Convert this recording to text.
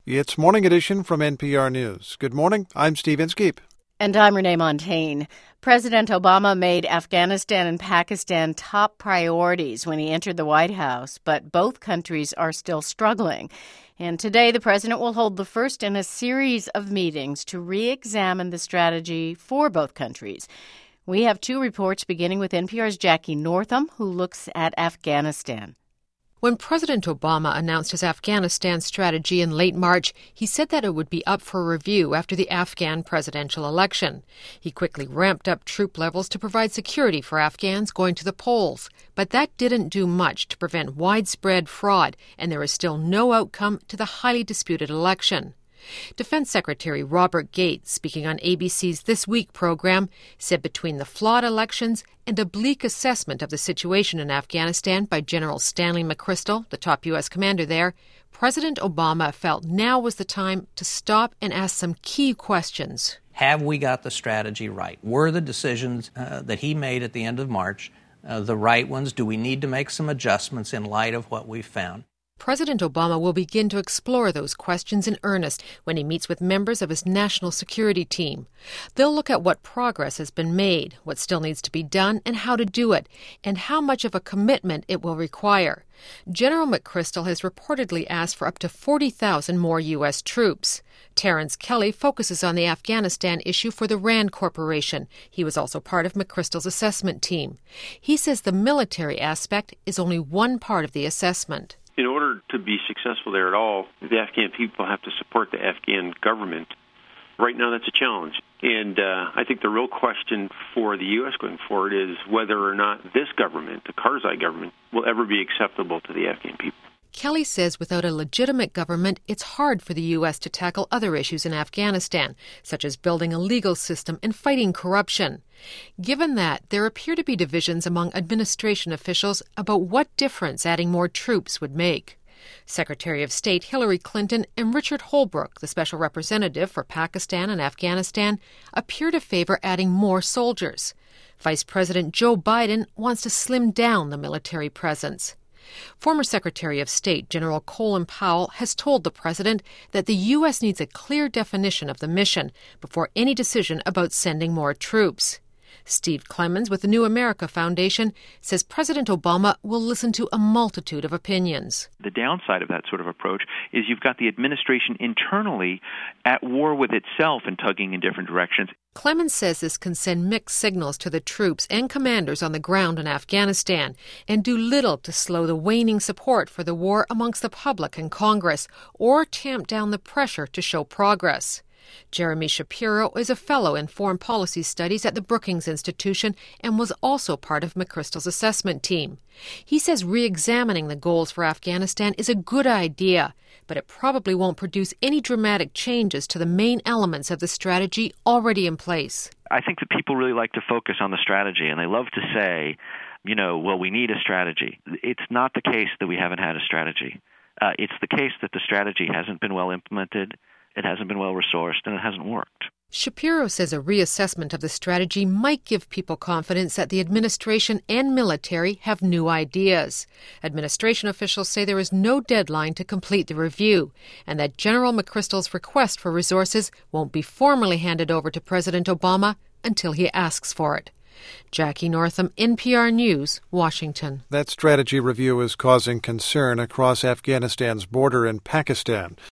It's Morning Edition from NPR News. Good morning, I'm Steve Inskeep. And I'm Renee Montagne. President Obama made Afghanistan and Pakistan top priorities when he entered the White House, but both countries are still struggling. And today, the president will hold the first in a series of meetings to re-examine the strategy for both countries. We have two reports, beginning with NPR's Jackie Northam, who looks at Afghanistan. When President Obama announced his Afghanistan strategy in late March, he said that it would be up for review after the Afghan presidential election. He quickly ramped up troop levels to provide security for Afghans going to the polls. But that didn't do much to prevent widespread fraud, and there is still no outcome to the highly disputed election. Defense Secretary Robert Gates, speaking on ABC's This Week program, said between the flawed elections and a bleak assessment of the situation in Afghanistan by General Stanley McChrystal, the top U.S. commander there, President Obama felt now was the time to stop and ask some key questions. Have we got the strategy right? Were the decisions that he made at the end of March the right ones? Do we need to make some adjustments in light of what we've found? President Obama will begin to explore those questions in earnest when he meets with members of his national security team. They'll look at what progress has been made, what still needs to be done, and how to do it, and how much of a commitment it will require. General McChrystal has reportedly asked for up to 40,000 more U.S. troops. Terrence Kelly focuses on the Afghanistan issue for the RAND Corporation. He was also part of McChrystal's assessment team. He says the military aspect is only one part of the assessment. In order to be successful there at all, the Afghan people have to support the Afghan government. Right now, that's a challenge. And I think the real question for the U.S. going forward is whether or not this government, the Karzai government, will ever be acceptable to the Afghan people. Kelly says without a legitimate government, it's hard for the U.S. to tackle other issues in Afghanistan, such as building a legal system and fighting corruption. Given that, there appear to be divisions among administration officials about what difference adding more troops would make. Secretary of State Hillary Clinton and Richard Holbrooke, the special representative for Pakistan and Afghanistan, appear to favor adding more soldiers. Vice President Joe Biden wants to slim down the military presence. Former Secretary of State General Colin Powell has told the president that the U.S. needs a clear definition of the mission before any decision about sending more troops. Steve Clemons with the New America Foundation says President Obama will listen to a multitude of opinions. The downside of that sort of approach is you've got the administration internally at war with itself and tugging in different directions. Clemons says this can send mixed signals to the troops and commanders on the ground in Afghanistan and do little to slow the waning support for the war amongst the public and Congress or tamp down the pressure to show progress. Jeremy Shapiro is a fellow in foreign policy studies at the Brookings Institution and was also part of McChrystal's assessment team. He says re-examining the goals for Afghanistan is a good idea, but it probably won't produce any dramatic changes to the main elements of the strategy already in place. I think that people really like to focus on the strategy, and they love to say, well, we need a strategy. It's not the case that we haven't had a strategy. It's the case that the strategy hasn't been well implemented, it hasn't been well resourced, and it hasn't worked. Shapiro says a reassessment of the strategy might give people confidence that the administration and military have new ideas. Administration officials say there is no deadline to complete the review, and that General McChrystal's request for resources won't be formally handed over to President Obama until he asks for it. Jackie Northam, NPR News, Washington. That strategy review is causing concern across Afghanistan's border in Pakistan.